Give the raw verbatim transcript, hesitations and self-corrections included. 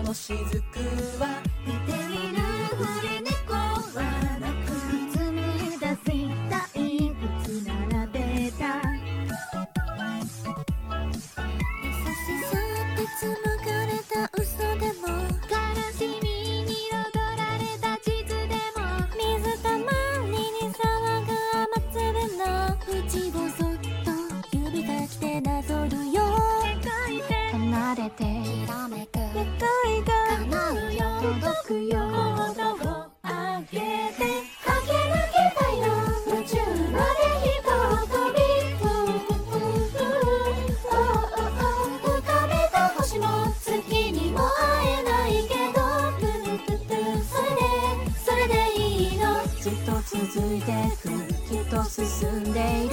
の雫は見てみるふり猫はなく紡いだ絶対いくつ並べた優しさって紡がれた嘘でも悲しみに彩られた地図でも水たまりに騒ぐ雨粒の縁をそっと指が来てなぞるよ離れてきらめく願いが叶うよ届くよコードを上げて駆け抜けたいの宇宙まで一飛び浮かべた星も月にも会えないけどそれでそれでいいのじっと続いてくきっと進んでい